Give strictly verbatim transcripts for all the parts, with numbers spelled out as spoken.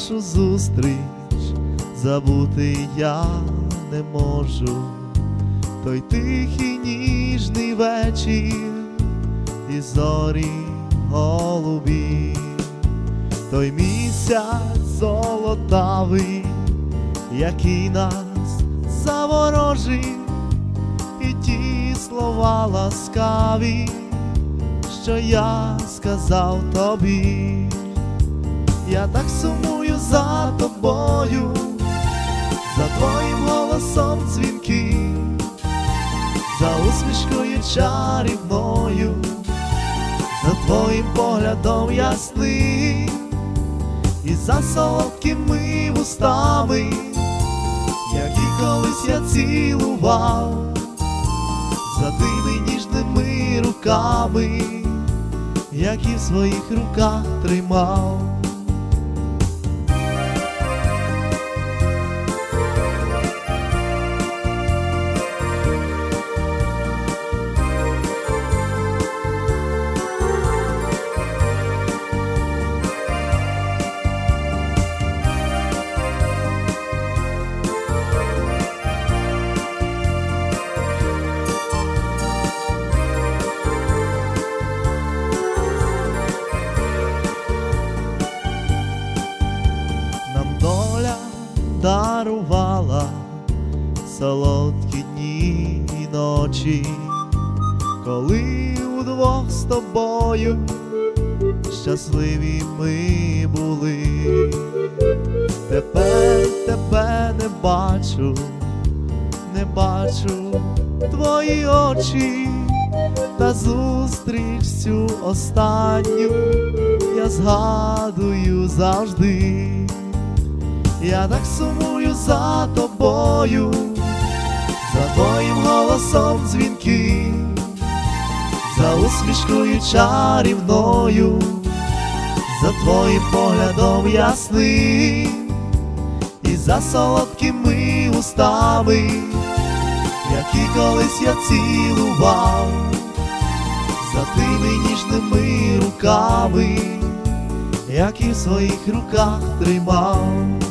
нашу зустріч забути я не можу. Той тихий ніжний вечір і зорі голубі, той місяць золотавий, який нас заворожив, і ті слова ласкаві, що я сказав тобі. Я так сумую за тобою, за твоїм голосом дзвінким, за усмішкою чарівною, за твоїм поглядом ясним, і за солодкими вустами, які колись я цілував, за тими ніжними руками, які в своїх руках тримав. Дарувала солодкі дні і ночі, коли удвох з тобою щасливі ми були. Тепер тебе не бачу, не бачу твої очі, та зустріч цю останню я згадую завжди. Я так сумую за тобою, за твоїм голосом дзвінким, за усмішкою чарівною, за твоїм поглядом ясним, і за солодкими устами, які колись я цілував, за тими ніжними руками, які в своїх руках тримав.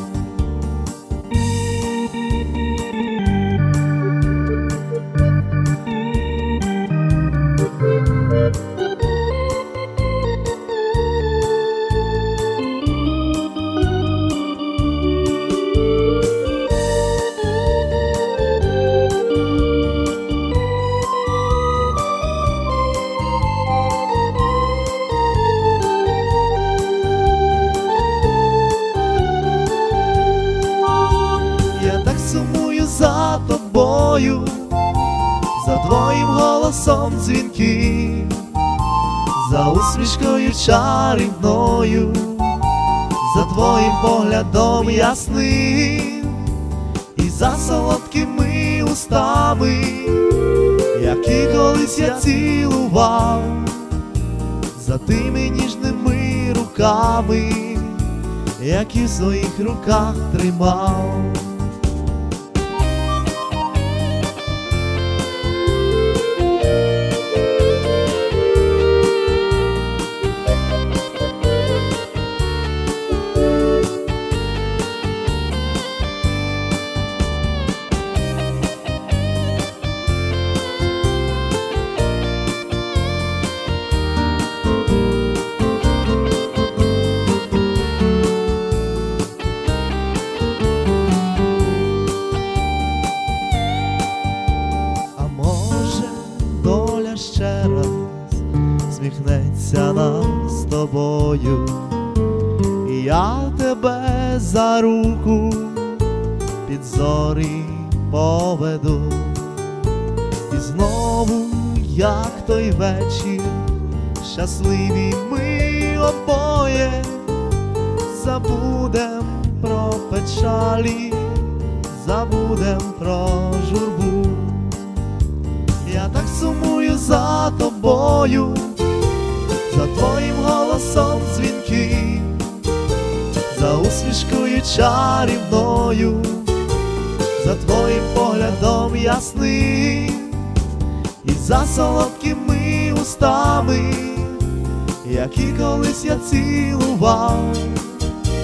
Сумую за тобою, за твоїм голосом дзвінким, за усмішкою чарівною, за твоїм поглядом ясним, і за солодкими устами, які колись я цілував, за тими ніжними руками, які в своїх руках тримав. Ще раз сміхнеться нам з тобою, і я тебе за руку під зорі поведу, і знову, як той вечір, щасливі ми обоє, забудем про печалі, забудем про журбу. Я так сумую за тобою, за твоїм голосом дзвінким, за усмішкою чарівною, за твоїм поглядом ясним, і за солодкими устами, які колись я цілував,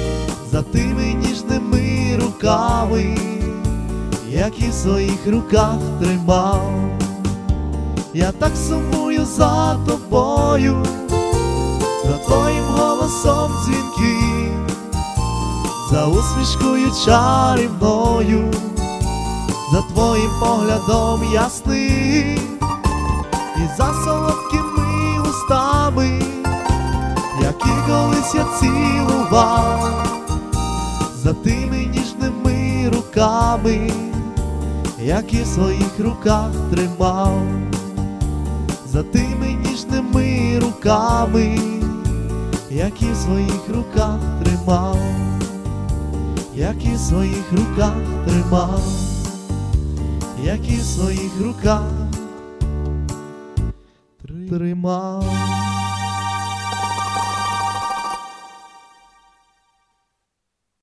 за тими ніжними руками, які в своїх руках тримав. Я так сумую за тобою, за твоїм голосом дзвінким, за усмішкою чарівною, за твоїм поглядом ясним і за солодкими устами, які колись я цілував, за тими ніжними руками, які в своїх руках тримав, за тими ніжними руками, які в своїх руках тримав, які в своїх руках тримав, які в своїх руках тримав.